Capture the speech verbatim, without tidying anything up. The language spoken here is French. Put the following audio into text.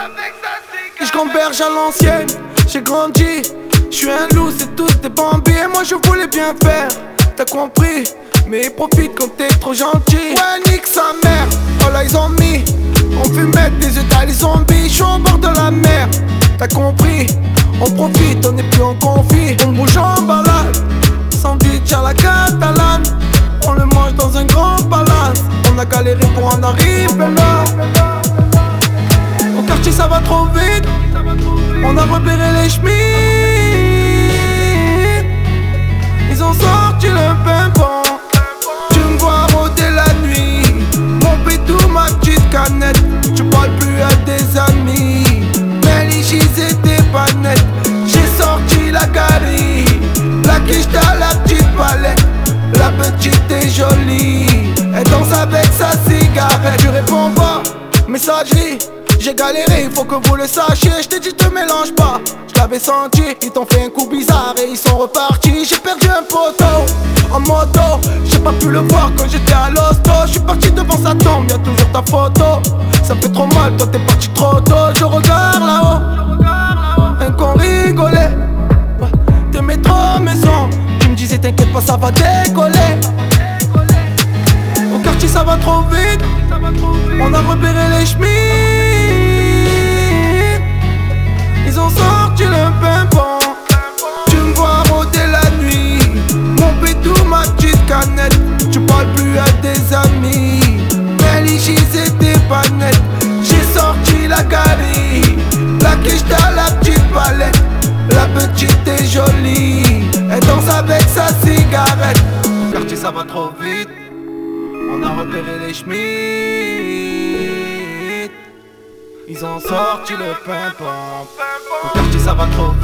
Je gamberge à l'ancienne, j'ai grandi. Je suis un loup, c'est tous des bambis. Et moi je voulais bien faire, t'as compris. Mais ils profitent quand t'es trop gentil. Ouais, nique sa mère, oh là ils ont mis. On fumait des états les zombies. Je suis au bord de la mer, t'as compris. On profite, on n'est plus en conflit. On bouge en balade, sandwich à la catalane. On le mange dans un grand palace. On a galéré pour en arriver là. Au quartier ça va trop vite. On a repéré les chemins. Ils ont sorti le pimpon. Tu me vois rôder la nuit. Mon bidou, ma petite canette. Tu parles plus à des amis. Mais les chis étaient pas nets. J'ai sorti la galerie. La quiche dans la petite palette. La petite est jolie. Elle danse avec sa cigarette. Tu réponds pas, messagerie. J'ai galéré, il faut que vous le sachiez. Je t'ai dit te mélange pas, je l'avais senti. Ils t'ont fait un coup bizarre et ils sont repartis. J'ai perdu un poteau en moto. J'ai pas pu le voir quand j'étais à l'hosto. Je suis parti devant sa tombe, y'a toujours ta photo. Ça fait trop mal, toi t'es parti trop tôt. Je regarde là-haut, un con rigolait. T'aimais trop mes sons. Tu me disais t'inquiète pas ça va décoller. Au quartier ça va trop vite. On a repéré les chemins. Ils ont sorti le pimpon. Tu me vois rôder la nuit. Mon bidou, ma petite canette. Tu parles plus à des amis. Mais les chis étaient pas nets. J'ai sorti la galerie. La quiche dans la petite palette. La petite est jolie. Elle danse avec sa cigarette. Au quartier ça va trop vite. On a repéré les chemins. Ils ont sorti le pimpon. Au quartier ça va trop